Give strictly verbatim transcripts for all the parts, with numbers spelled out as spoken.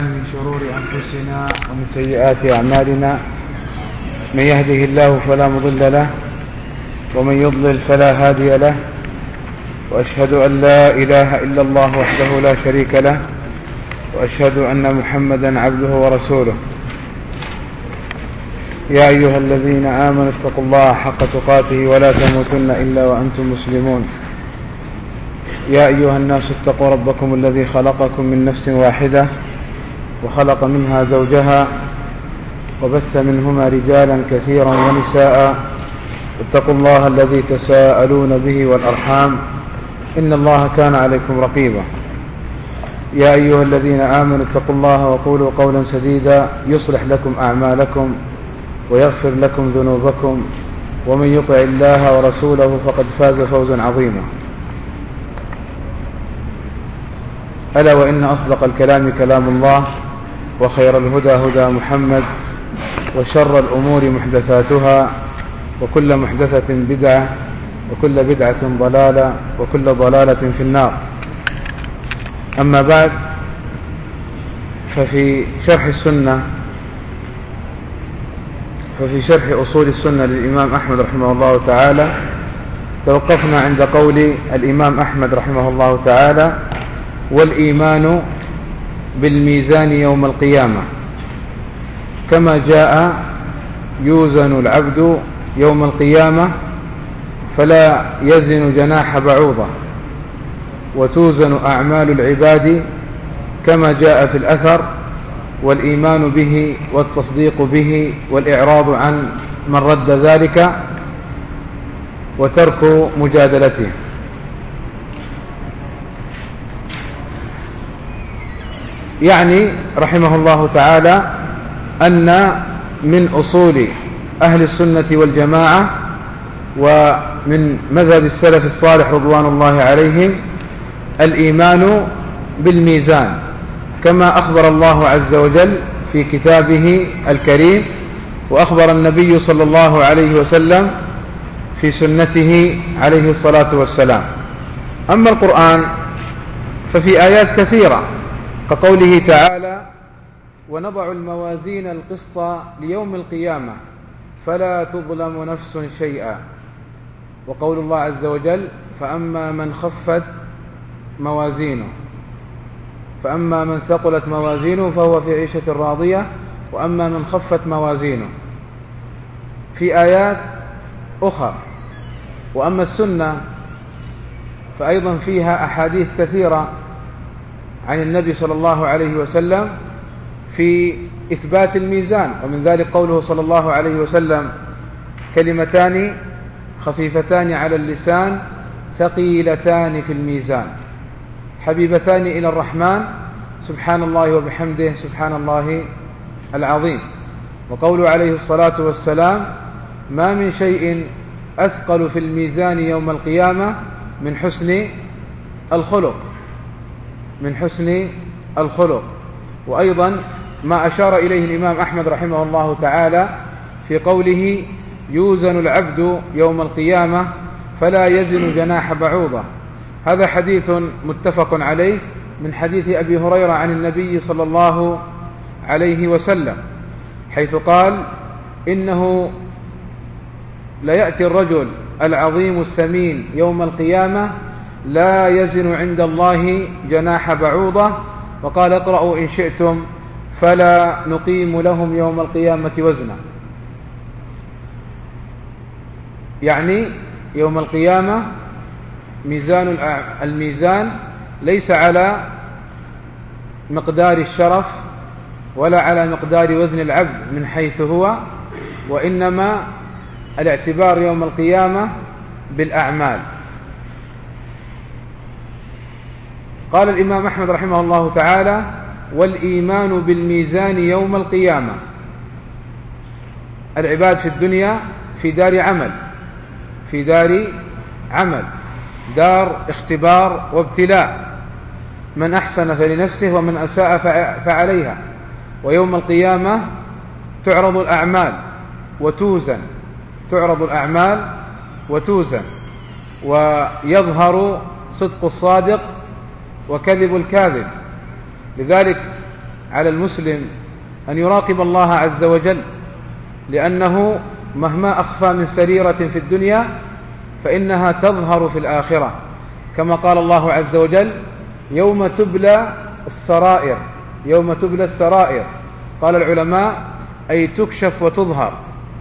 من شرور أنفسنا ومن سيئات أعمالنا، من يهده الله فلا مضل له ومن يضلل فلا هادي له، وأشهد أن لا إله إلا الله وحده لا شريك له، وأشهد أن محمدا عبده ورسوله. يا أيها الذين آمنوا اتقوا الله حق تقاته ولا تموتن إلا وأنتم مسلمون. يا أيها الناس اتقوا ربكم الذي خلقكم من نفس واحدة وخلق منها زوجها وبث منهما رجالا كثيرا ونساء، اتقوا الله الذي تساءلون به والأرحام إن الله كان عليكم رقيبا. يا أيها الذين آمنوا اتقوا الله وقولوا قولا سديدا يصلح لكم أعمالكم ويغفر لكم ذنوبكم، ومن يطع الله ورسوله فقد فاز فوزا عظيما. ألا وإن أصدق الكلام كلام الله، وخير الهدى هدى محمد، وشر الأمور محدثاتها، وكل محدثة بدعة، وكل بدعة ضلالة، وكل ضلالة في النار. أما بعد، ففي شرح السنة ففي شرح أصول السنة للإمام أحمد رحمه الله تعالى توقفنا عند قول الإمام أحمد رحمه الله تعالى: والإيمان بالميزان يوم القيامة كما جاء يوزن العبد يوم القيامة فلا يزن جناح بعوضة، وتوزن أعمال العباد كما جاء في الأثر، والإيمان به والتصديق به والإعراض عن من رد ذلك وترك مجادلته. يعني رحمه الله تعالى أن من أصول أهل السنة والجماعة ومن مذهب السلف الصالح رضوان الله عليهم الإيمان بالميزان، كما أخبر الله عز وجل في كتابه الكريم، وأخبر النبي صلى الله عليه وسلم في سنته عليه الصلاة والسلام. أما القرآن ففي آيات كثيرة كقوله تعالى: ونضع الموازين القسط ليوم القيامة فلا تظلم نفس شيئا، وقول الله عز وجل: فأما من خفت موازينه فأما من ثقلت موازينه فهو في عيشة راضية، وأما من خفت موازينه، في آيات أخرى. وأما السنة فأيضا فيها أحاديث كثيرة عن النبي صلى الله عليه وسلم في إثبات الميزان، ومن ذلك قوله صلى الله عليه وسلم: كلمتان خفيفتان على اللسان ثقيلتان في الميزان حبيبتان إلى الرحمن سبحان الله وبحمده سبحان الله العظيم. وقوله عليه الصلاة والسلام: ما من شيء أثقل في الميزان يوم القيامة من حسن الخلق من حسن الخلق. وأيضا ما أشار إليه الإمام أحمد رحمه الله تعالى في قوله: يوزن العبد يوم القيامة فلا يزن جناح بعوضة. هذا حديث متفق عليه من حديث أبي هريرة عن النبي صلى الله عليه وسلم، حيث قال: إنه ليأتي الرجل العظيم الثمين يوم القيامة لا يزن عند الله جناح بعوضة، وقال: اقرأوا إن شئتم فلا نقيم لهم يوم القيامة وزنا. يعني يوم القيامة ميزان الميزان ليس على مقدار الشرف ولا على مقدار وزن العبد من حيث هو، وإنما الاعتبار يوم القيامة بالأعمال. قال الإمام أحمد رحمه الله تعالى: والإيمان بالميزان يوم القيامة. العباد في الدنيا في دار عمل في دار عمل دار اختبار وابتلاء، من أحسن فلنفسه ومن أساء فعليها. ويوم القيامة تعرض الأعمال وتوزن تعرض الأعمال وتوزن ويظهر صدق الصادق وكذب الكاذب. لذلك على المسلم أن يراقب الله عز وجل، لأنه مهما أخفى من سريرة في الدنيا فإنها تظهر في الآخرة، كما قال الله عز وجل: يوم تبلى السرائر. يوم تبلى السرائر، قال العلماء أي تكشف وتظهر.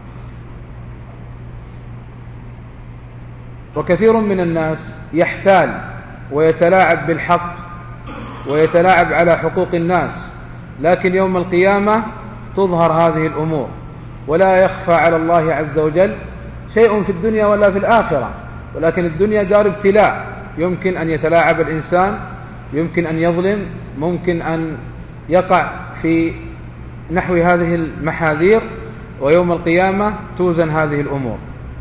وكثير من الناس يحتال ويتلاعب بالحق ويتلاعب على حقوق الناس، لكن يوم القيامة تظهر هذه الأمور، ولا يخفى على الله عز وجل شيء في الدنيا ولا في الآخرة. ولكن الدنيا دار ابتلاء، يمكن أن يتلاعب الإنسان، يمكن أن يظلم، ممكن أن يقع في نحو هذه المحاذير، ويوم القيامة توزن هذه الأمور.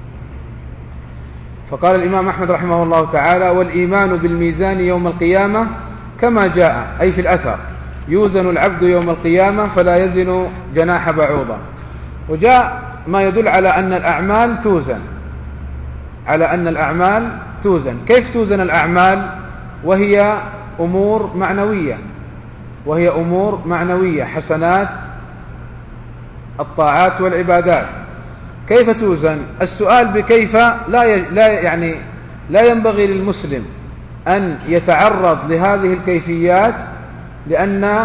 فقال الإمام أحمد رحمه الله تعالى: والإيمان بالميزان يوم القيامة كما جاء، أي في الأثر: يوزن العبد يوم القيامة فلا يزن جناح بعوضة. وجاء ما يدل على أن الأعمال توزن، على أن الأعمال توزن. كيف توزن الأعمال وهي أمور معنوية؟ وهي أمور معنوية، حسنات الطاعات والعبادات. كيف توزن؟ السؤال بكيف لا لا يعني لا ينبغي للمسلم أن يتعرض لهذه الكيفيات، لأن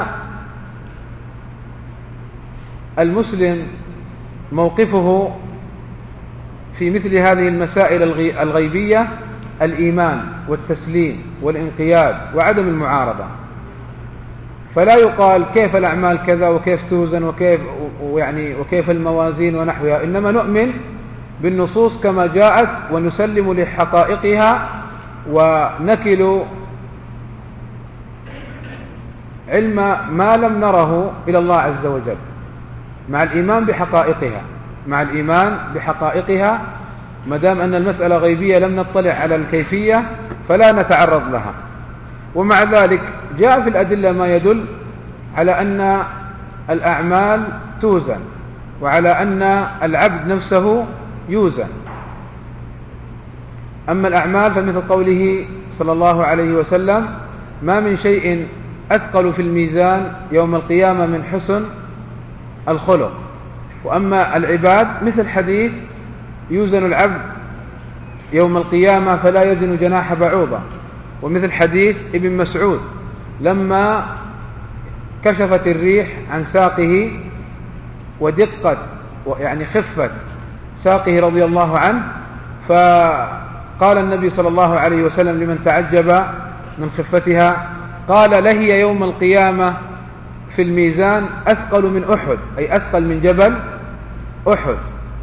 المسلم موقفه في مثل هذه المسائل الغيبية الإيمان والتسليم والانقياد وعدم المعارضة. فلا يقال كيف الأعمال كذا وكيف توزن وكيف يعني وكيف الموازين ونحوها، إنما نؤمن بالنصوص كما جاءت ونسلم لحقائقها، ونكل علم ما لم نره إلى الله عز وجل، مع الإيمان بحقائقها مع الإيمان بحقائقها ما دام أن المسألة غيبية لم نطلع على الكيفية فلا نتعرض لها. ومع ذلك جاء في الأدلة ما يدل على أن الأعمال توزن، وعلى أن العبد نفسه يوزن. أما الأعمال فمثل قوله صلى الله عليه وسلم: ما من شيء أثقل في الميزان يوم القيامة من حسن الخلق. وأما العباد مثل حديث: يوزن العبد يوم القيامة فلا يزن جناح بعوضة. ومثل حديث ابن مسعود لما كشفت الريح عن ساقه ودقت يعني خفت ساقه رضي الله عنه، فقال النبي صلى الله عليه وسلم لمن تعجب من خفتها، قال: لهي يوم القيامة في الميزان أثقل من أحد، أي أثقل من جبل أحد.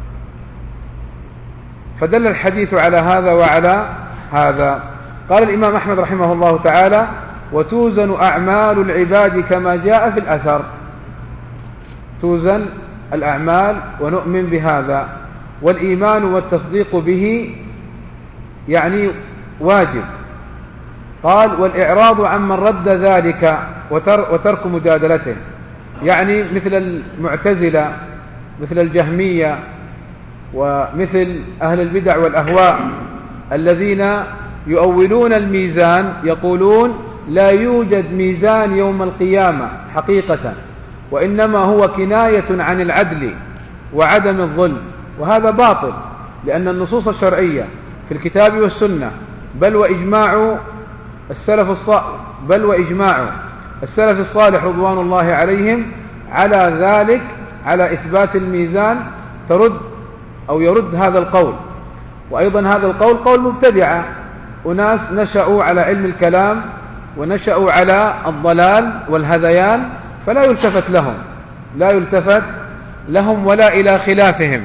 فدل الحديث على هذا وعلى هذا. قال الإمام أحمد رحمه الله تعالى: وتوزن أعمال العباد كما جاء في الأثر. توزن الأعمال ونؤمن بهذا، والإيمان والتصديق به يعني واجب. قال: والإعراض عمن رد ذلك وترك مجادلته، يعني مثل المعتزلة مثل الجهمية ومثل أهل البدع والأهواء الذين يؤولون الميزان، يقولون لا يوجد ميزان يوم القيامة حقيقة، وإنما هو كناية عن العدل وعدم الظلم. وهذا باطل، لأن النصوص الشرعية في الكتاب والسنة بل وإجماع السلف الصالح بل وإجماع السلف الصالح رضوان الله عليهم على ذلك، على إثبات الميزان، ترد أو يرد هذا القول. وأيضا هذا القول قول مبتدعة، أناس نشأوا على علم الكلام ونشأوا على الضلال والهذيان، فلا يلتفت لهم لا يلتفت لهم ولا إلى خلافهم.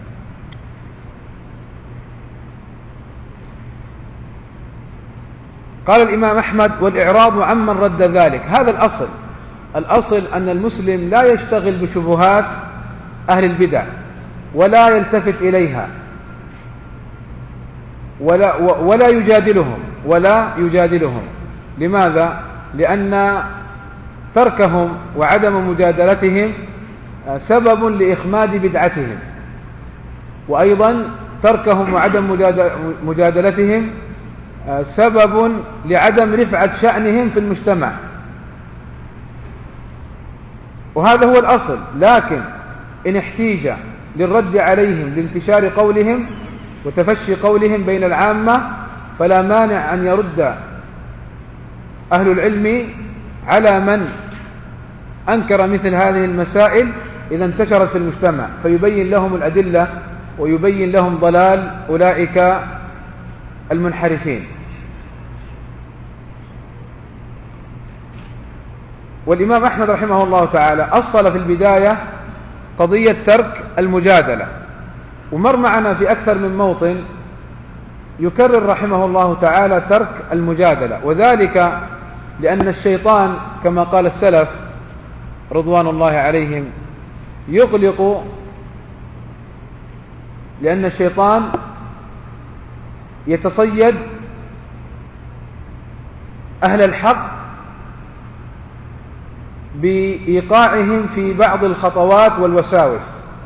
قال الإمام أحمد: والإعراض عمن رد ذلك. هذا الأصل الأصل أن المسلم لا يشتغل بشبهات أهل البدع ولا يلتفت إليها ولا, ولا يجادلهم ولا يجادلهم لماذا؟ لأن تركهم وعدم مجادلتهم سبب لإخماد بدعتهم، وأيضا تركهم وعدم مجادلتهم سبب لعدم رفعة شأنهم في المجتمع. وهذا هو الأصل. لكن إن احتيج للرد عليهم لانتشار قولهم وتفشي قولهم بين العامة فلا مانع أن يرد أهل العلم على من أنكر مثل هذه المسائل إذا انتشرت في المجتمع، فيبين لهم الأدلة ويبين لهم ضلال أولئك المنحرفين. والإمام أحمد رحمه الله تعالى أصل في البداية قضية ترك المجادلة، ومر معنا في أكثر من موطن يكرر رحمه الله تعالى ترك المجادلة، وذلك لأن الشيطان كما قال السلف رضوان الله عليهم يغلق، لأن الشيطان يتصيد أهل الحق بإيقاعهم في بعض الخطوات والوساوس،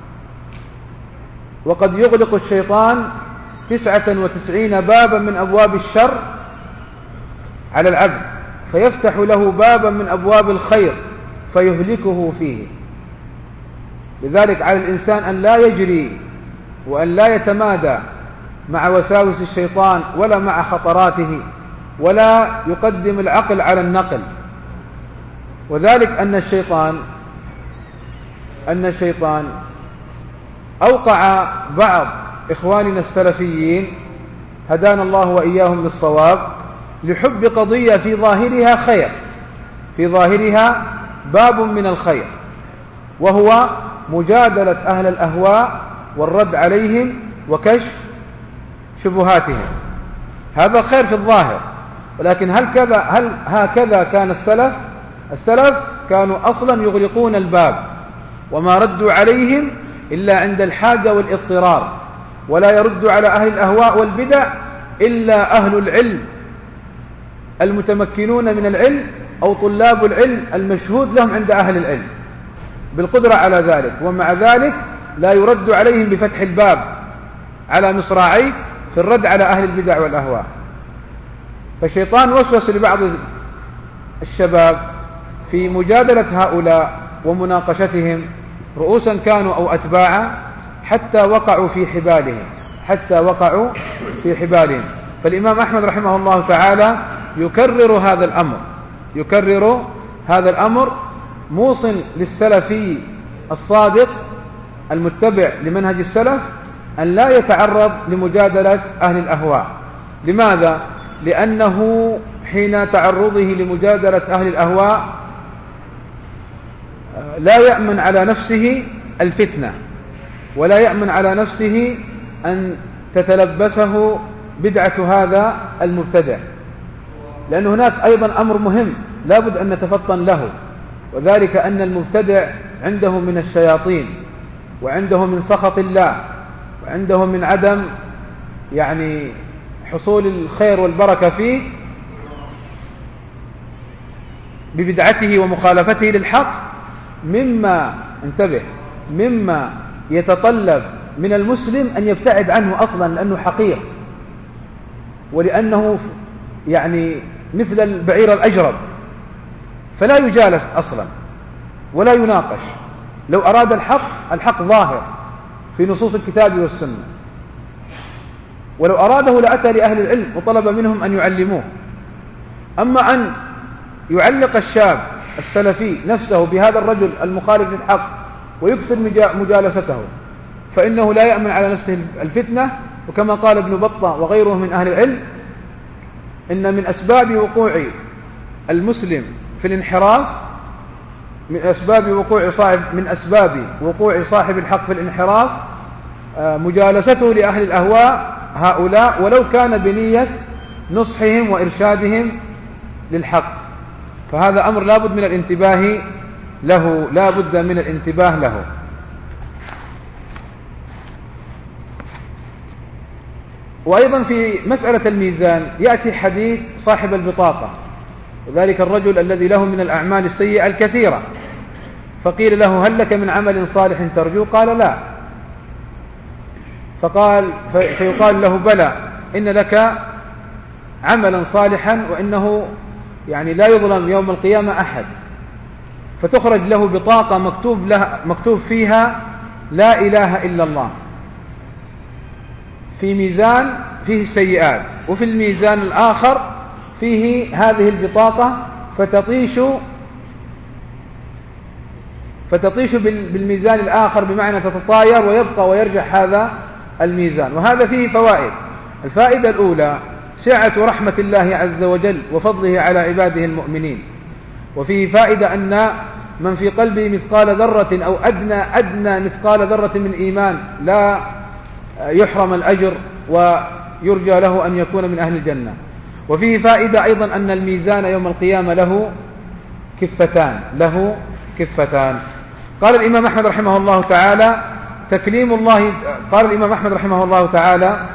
وقد يغلق الشيطان تسعة وتسعين بابا من أبواب الشر على العبد، فيفتح له بابا من أبواب الخير فيهلكه فيه. لذلك على الإنسان أن لا يجري وأن لا يتمادى مع وساوس الشيطان ولا مع خطراته، ولا يقدم العقل على النقل. وذلك أن الشيطان أن الشيطان أوقع بعض إخواننا السلفيين هدانا الله وإياهم للصواب لحب قضية في ظاهرها خير، في ظاهرها باب من الخير، وهو مجادلة أهل الأهواء والرد عليهم وكشف شبهاتهم. هذا خير في الظاهر، ولكن هل كذا هل هكذا كان السلف؟ السلف كانوا أصلا يغلقون الباب وما ردوا عليهم إلا عند الحاجة والاضطرار، ولا يرد على أهل الأهواء والبدع إلا أهل العلم المتمكنون من العلم أو طلاب العلم المشهود لهم عند أهل العلم بالقدرة على ذلك، ومع ذلك لا يرد عليهم بفتح الباب على مصراعيه في الرد على أهل البدع والأهواء. فالشيطان وسوس لبعض الشباب في مجادلة هؤلاء ومناقشتهم رؤوسا كانوا أو أتباعا حتى وقعوا في حبالهم حتى وقعوا في حبالهم. فالإمام أحمد رحمه الله تعالى يكرر هذا الأمر يكرر هذا الأمر موصٍ للسلفي الصادق المتبع لمنهج السلف أن لا يتعرض لمجادلة أهل الأهواء. لماذا؟ لأنه حين تعرضه لمجادلة أهل الأهواء لا يأمن على نفسه الفتنة، ولا يأمن على نفسه أن تتلبسه بدعة هذا المبتدع، لأن هناك أيضا أمر مهم لا بد أن نتفطن له، وذلك أن المبتدع عنده من الشياطين، وعنده من سخط الله، وعنده من عدم يعني حصول الخير والبركة فيه ببدعته ومخالفته للحق، مما انتبه مما يتطلب من المسلم أن يبتعد عنه أصلا، لأنه حقير، ولأنه يعني مثل البعير الأجرب، فلا يجالس أصلا ولا يناقش. لو أراد الحق الحق ظاهر في نصوص الكتاب والسنة، ولو أراده لأتى لأهل العلم وطلب منهم أن يعلموه. أما أن يعلق الشاب السلفي نفسه بهذا الرجل المخالف للحق ويكثر مجالسته، فإنه لا يأمن على نفسه الفتنة. وكما قال ابن بطة وغيره من أهل العلم إن من أسباب وقوع المسلم في الانحراف من أسباب وقوع صاحب من أسباب وقوع صاحب الحق في الانحراف مجالسته لأهل الأهواء هؤلاء، ولو كان بنية نصحهم وإرشادهم للحق. فهذا أمر لا بد من الانتباه له لا بد من الانتباه له. وأيضا في مسألة الميزان يأتي حديث صاحب البطاقة، وذلك الرجل الذي له من الأعمال السيئة الكثيرة، فقيل له هل لك من عمل صالح ترجو؟ قال لا. فقال فيقال له بلى إن لك عملا صالحا، وإنه يعني لا يظلم يوم القيامة أحد. فتخرج له بطاقة مكتوب, لها مكتوب فيها لا إله إلا الله، في ميزان فيه السيئات، وفي الميزان الآخر فيه هذه البطاقة فتطيش فتطيش بالميزان الآخر، بمعنى تتطاير ويبقى ويرجع هذا الميزان. وهذا فيه فوائد. الفائدة الأولى سعة رحمة الله عز وجل وفضله على عباده المؤمنين. وفيه فائدة أن من في قلبه مثقال ذرة أو أدنى أدنى مثقال ذرة من إيمان لا يحرم الأجر ويرجى له أن يكون من أهل الجنة. وفيه فائدة أيضا أن الميزان يوم القيامة له كفتان له كفتان. قال الإمام أحمد رحمه الله تعالى تكليم الله قال الإمام أحمد رحمه الله تعالى: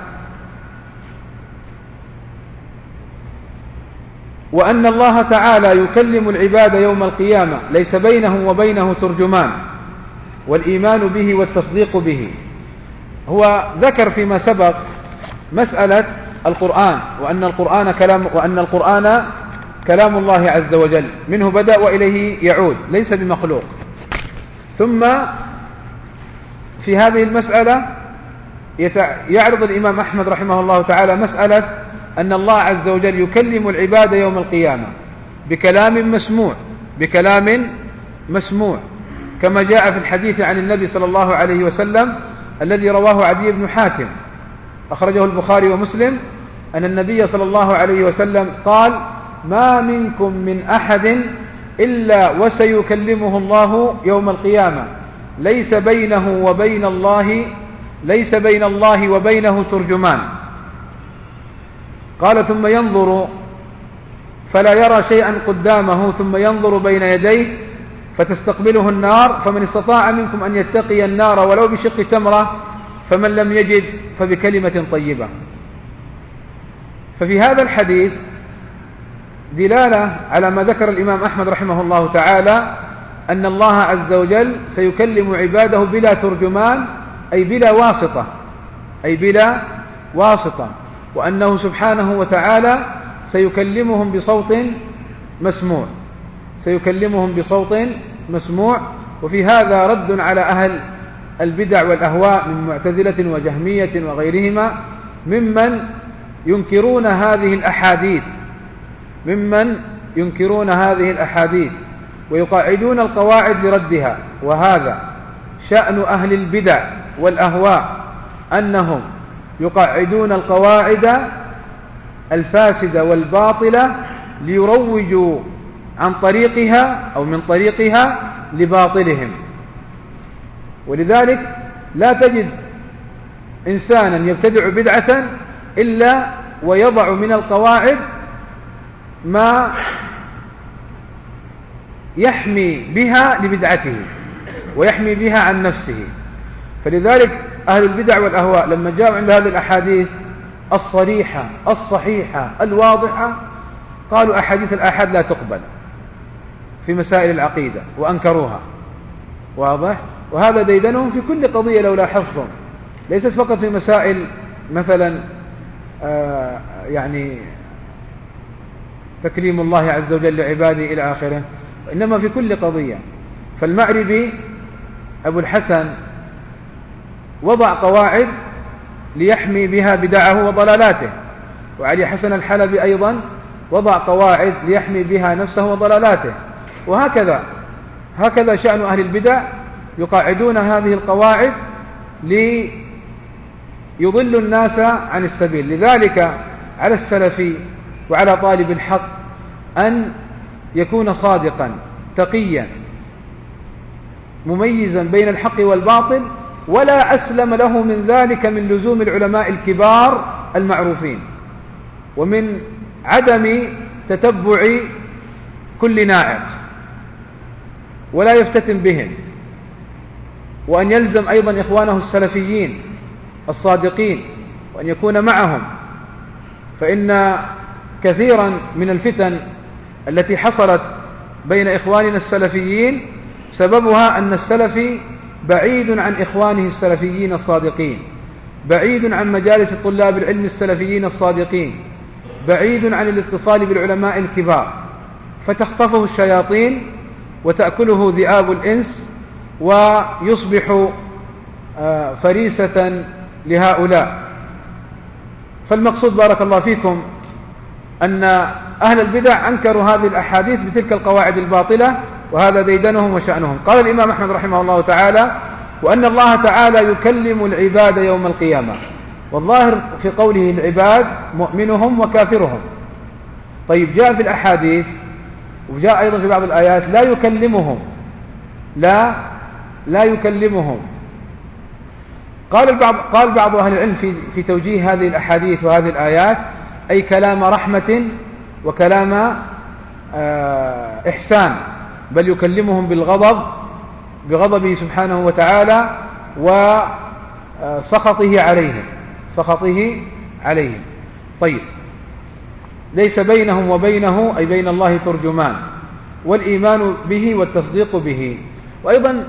وأن الله تعالى يكلم العباد يوم القيامة ليس بينه وبينه ترجمان، والإيمان به والتصديق به. هو ذكر فيما سبق مسألة القرآن، وأن القرآن كلام وأن القرآن كلام الله عز وجل، منه بدأ وإليه يعود، ليس بمخلوق. ثم في هذه المسألة يعرض الإمام أحمد رحمه الله تعالى مسألة أن الله عز وجل يكلم العباد يوم القيامة بكلام مسموع بكلام مسموع كما جاء في الحديث عن النبي صلى الله عليه وسلم الذي رواه عدي بن حاتم أخرجه البخاري ومسلم، أن النبي صلى الله عليه وسلم قال: ما منكم من أحد إلا وسيكلمه الله يوم القيامة ليس بينه وبين الله ليس بين الله وبينه ترجمان. قال: ثم ينظر فلا يرى شيئا قدامه، ثم ينظر بين يديه فتستقبله النار، فمن استطاع منكم أن يتقي النار ولو بشق تمرة، فمن لم يجد فبكلمة طيبة. ففي هذا الحديث دلالة على ما ذكر الإمام أحمد رحمه الله تعالى أن الله عز وجل سيكلم عباده بلا ترجمان، أي بلا واسطة أي بلا واسطة وأنه سبحانه وتعالى سيكلمهم بصوت مسموع سيكلمهم بصوت مسموع. وفي هذا رد على أهل البدع والأهواء من معتزلة وجهمية وغيرهما ممن ينكرون هذه الأحاديث ممن ينكرون هذه الأحاديث ويقاعدون القواعد لردها. وهذا شأن أهل البدع والأهواء، أنهم يقاعدون القواعد الفاسدة والباطلة ليروجوا عن طريقها أو من طريقها لباطلهم. ولذلك لا تجد إنسانا يبتدع بدعة إلا ويضع من القواعد ما يحمي بها لبدعته ويحمي بها عن نفسه. فلذلك أهل البدع والأهواء لما جاءوا عند هذه الأحاديث الصريحة الصحيحة الواضحة قالوا أحاديث الآحاد لا تقبل في مسائل العقيدة وأنكروها. واضح؟ وهذا ديدنهم في كل قضية لو لاحظتم، ليست فقط في مسائل مثلا آه يعني تكليم الله عز وجل لعباده إلى آخره، إنما في كل قضية. فالمعربي أبو الحسن وضع قواعد ليحمي بها بدعه وضلالاته، وعلي حسن الحلبي أيضا وضع قواعد ليحمي بها نفسه وضلالاته. وهكذا هكذا شأن أهل البدع، يقاعدون هذه القواعد ليضلوا الناس عن السبيل. لذلك على السلفي وعلى طالب الحق أن يكون صادقا تقيا مميزا بين الحق والباطل، ولا أسلم له من ذلك من لزوم العلماء الكبار المعروفين، ومن عدم تتبع كل ناعق ولا يفتتن بهم، وأن يلزم أيضا إخوانه السلفيين الصادقين وأن يكون معهم. فإن كثيرا من الفتن التي حصلت بين إخواننا السلفيين سببها أن السلفي بعيد عن إخوانه السلفيين الصادقين، بعيد عن مجالس طلاب العلم السلفيين الصادقين، بعيد عن الاتصال بالعلماء الكبار، فتخطفه الشياطين وتأكله ذئاب الإنس ويصبح فريسة لهؤلاء. فالمقصود بارك الله فيكم أن أهل البدع أنكروا هذه الأحاديث بتلك القواعد الباطلة، وهذا ديدنهم وشأنهم. قال الإمام أحمد رحمه الله تعالى: وأن الله تعالى يكلم العباد يوم القيامة. والظاهر في قوله العباد مؤمنهم وكافرهم. طيب، جاء في الأحاديث وجاء أيضا في بعض الآيات لا يكلمهم، لا لا يكلمهم. قال البعض قال بعض أهل العلم في في توجيه هذه الأحاديث وهذه الآيات: أي كلام رحمة وكلام إحسان، بل يكلمهم بالغضب بغضبه سبحانه وتعالى وسخطه عليهم سخطه عليهم. طيب، ليس بينهم وبينه أي بين الله ترجمان، والإيمان به والتصديق به. وأيضا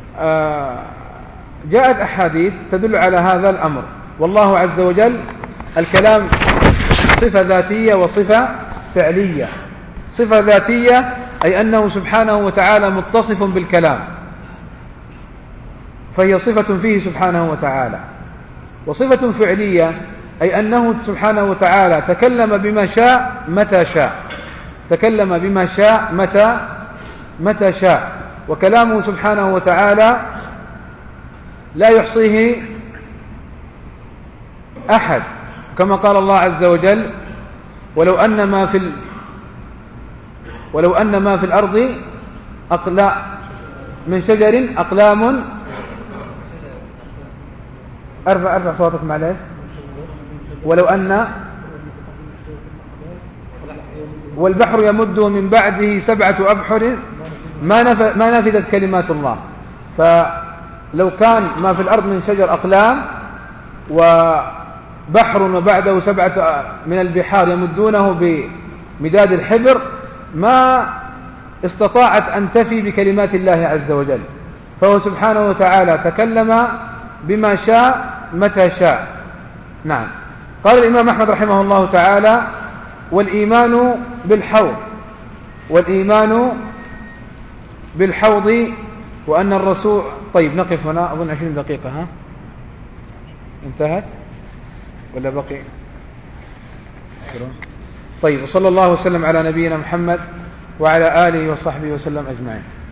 جاءت أحاديث تدل على هذا الأمر. والله عز وجل الكلام صفة ذاتية وصفة فعلية. صفة ذاتية أي أنه سبحانه وتعالى متصف بالكلام، فهي صفة فيه سبحانه وتعالى. وصفة فعلية أي أنه سبحانه وتعالى تكلم بما شاء متى شاء، تكلم بما شاء متى متى شاء، وكلامه سبحانه وتعالى لا يحصيه أحد، كما قال الله عز وجل: ولو أن ما في ال... ولو أن ما في الأرض أقلام من شجر أقلام. أرفع أرفع صوتك معلش. ولو أن والبحر يمده من بعده سبعة أبحر ما نف... ما نفذت كلمات الله. فلو كان ما في الأرض من شجر أقلام وبحر وبعده سبعة من البحار يمدونه بمداد الحبر ما استطاعت أن تفي بكلمات الله عز وجل. فهو سبحانه وتعالى تكلم بما شاء متى شاء. نعم. قال الإمام أحمد رحمه الله تعالى: والإيمان بالحوض والإيمان بالحوض وأن الرسول. طيب، نقف هنا أظن عشرين دقيقة. ها انتهت ولا بقي؟ طيب، وصلى الله وسلم على نبينا محمد وعلى آله وصحبه وسلم أجمعين.